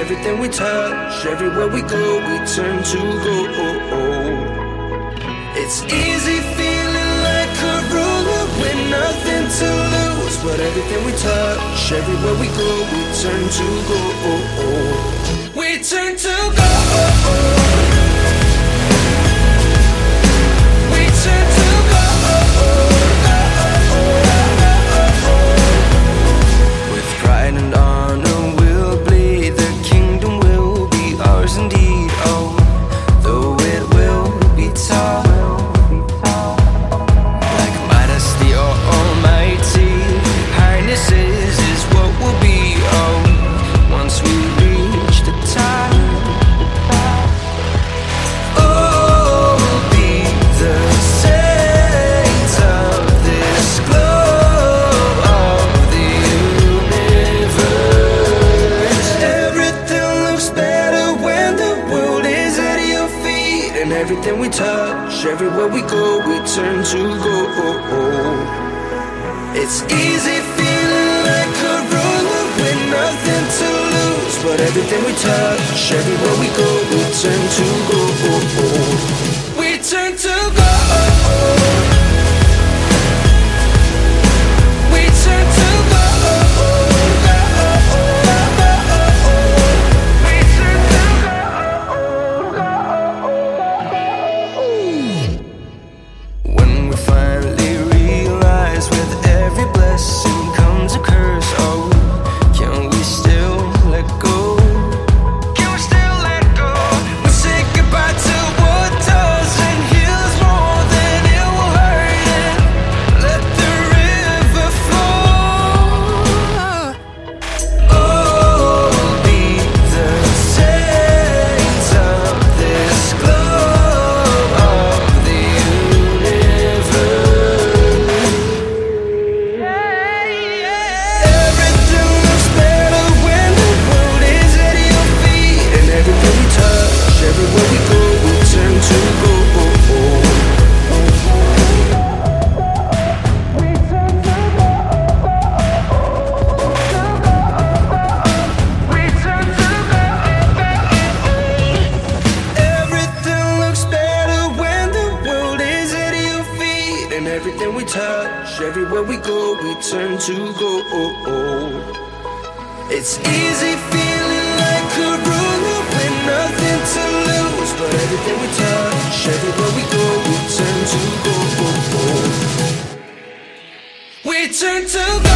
everything we touch, everywhere we go, we turn to gold. It's easy feeling like a ruler with nothing to lose, but everything we touch, everywhere we go, we turn to gold. We turn to gold. We turn to gold. With pride and honor we'll bleed, the kingdom will be ours indeed. Oh, though it will be tough, like Midas the Almighty, harnesses is what will be. Oh, once we reach the top, oh, we'll be the saints of this globe of the universe. Everything looks better when the world is at your feet, and everything we touch, everywhere we go, we turn to gold. It's easy feeling like a ruler with nothing to lose, but everything we touch, everywhere we go, we turn to gold. We turn to gold. We turn to gold. We turn to gold. When we finally realize with every blessing comes a curse, oh, can we still let go? Can we still let go? We say goodbye to what doesn't heal us more than it will hurt, and let the river flow. Oh, we'll be the saints of this globe of the universe. Everything looks better when the world is at your feet, and everything we touch, everywhere we go, we turn to gold. Everything looks better when the world is at your feet, and everything we touch, everywhere we go, we turn to gold. It's easy feeling like a ruler with nothing to lose, but everything we touch, everywhere we go, we turn to gold. We turn to gold.